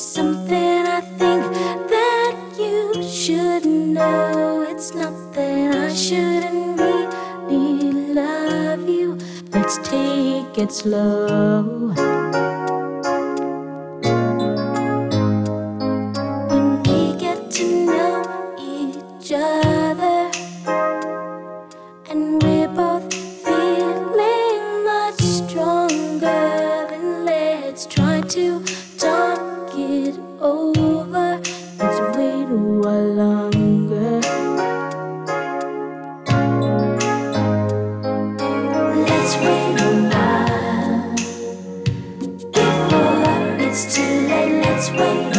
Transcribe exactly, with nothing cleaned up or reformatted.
something I think that you should know. It's not that I shouldn't really love you. Let's take it slow. When we get to know each other and we're both feeling much stronger, then let's try to talk it over. Let's wait a while longer. Let's wait a while before it's too late. Let's wait.